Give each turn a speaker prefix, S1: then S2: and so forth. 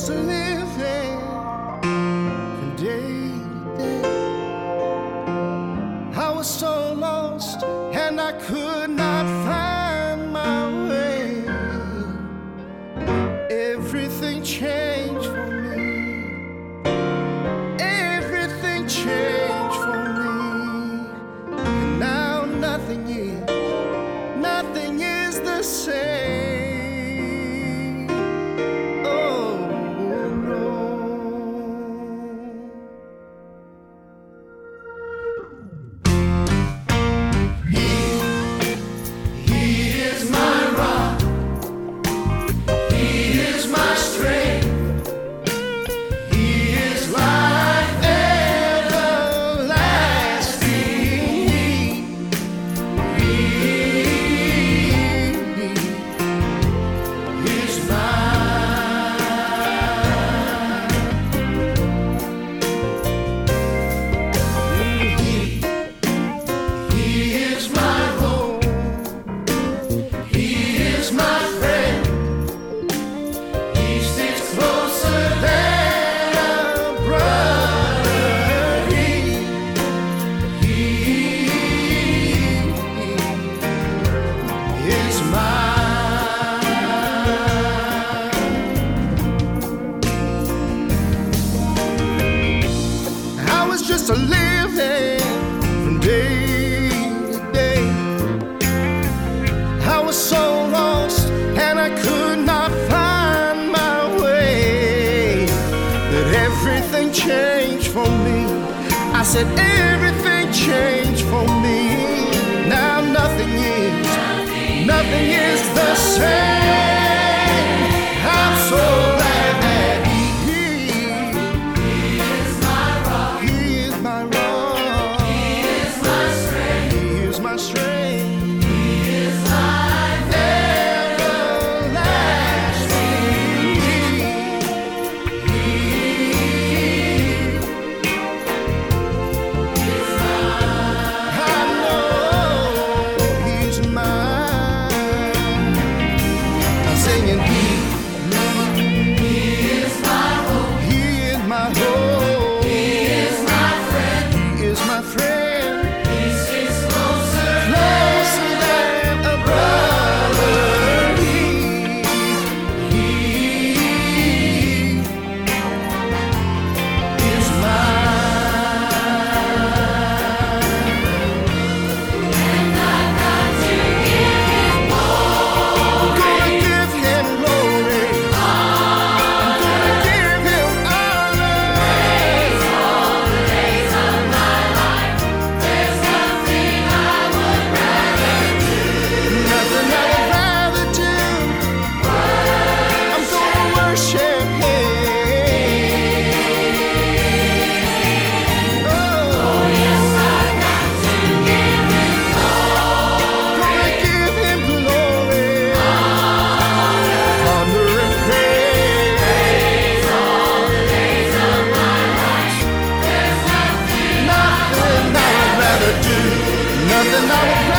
S1: just living from day to day. I was so lost and I could not find my way. Everything changed for me. Everything changed for me. And now nothing is the same. Oh no. He is my rock. He is my strength. He is life everlasting. He is mine. He is my home. He is my friend. He sticks closer than a brother. He is mine. I was just a living from day to day. I was so lost and I could not find my way. But everything changed for me. I said everything changed for me. Now nothing is the same. I'm so glad that He is my rock. He is my rock. He is my strength. He is my strength. He is life everlasting. He is mine. I know He's mine. I'm singing He is my hope. He is my hope. He is my friend. He is my friend. He sticks closer than a brother. He is mine. And I've got to give Him glory. Gonna give Him glory. I'm gonna give Him honor. Praise all the days of my life. There's nothing I would rather do. Nothing I would rather do. I'm gonna worship Him. Oh yes, I've got to give Him glory. Gonna give Him glory. Honor and praise. Praise all the days of my life. There's nothing I would rather do. Nothing I would rather